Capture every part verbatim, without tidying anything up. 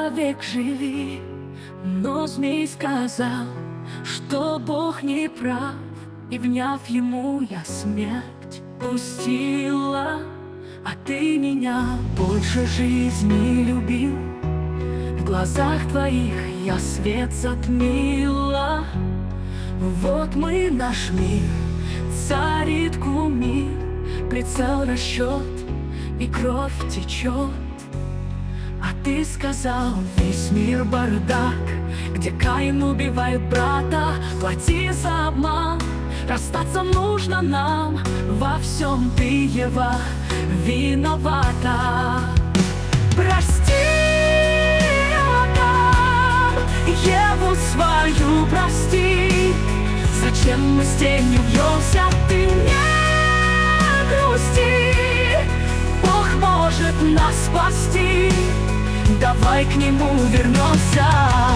вовек живи. Но змей сказал, что Бог не прав, и, вняв ему, я смерть пустила. А ты меня больше жизни любил, в глазах твоих я свет затмила. Вот мы, наш мир, царит кумир, прицел, расчет, и кровь течет. А ты сказал, весь мир бардак, где Каин убивает брата. Плати за обман, расстаться нужно нам, во всем ты, Ева, виновата. Прости, Адам, Еву свою прости. Зачем мы с тенью вьемся, ты не грусти. Бог может нас спасти, давай к нему вернемся.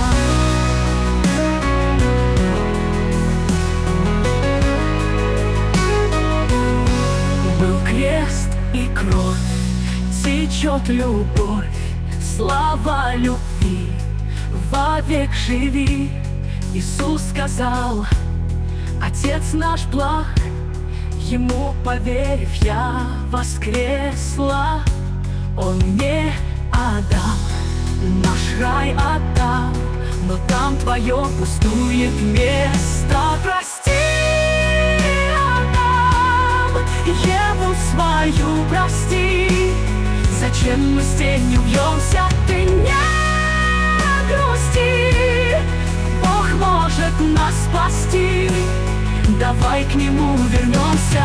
Был крест и кровь, течет любовь, слава любви, вовек живи. Иисус сказал, Отец наш благ, ему поверив, я воскресла. Он мне отдал, наш рай отдал, но там твое пустует место. Прости, Адам, Еву свою прости. Зачем мы с тенью вьемся, ты не грусти. Бог может нас спасти, давай к нему вернемся.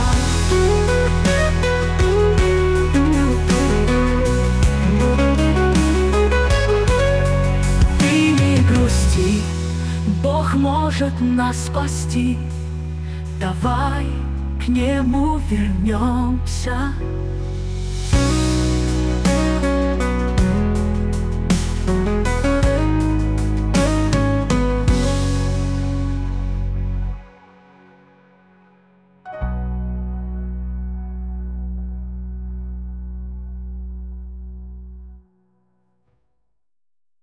Ты не грусти, Бог может нас спасти, давай к нему вернемся.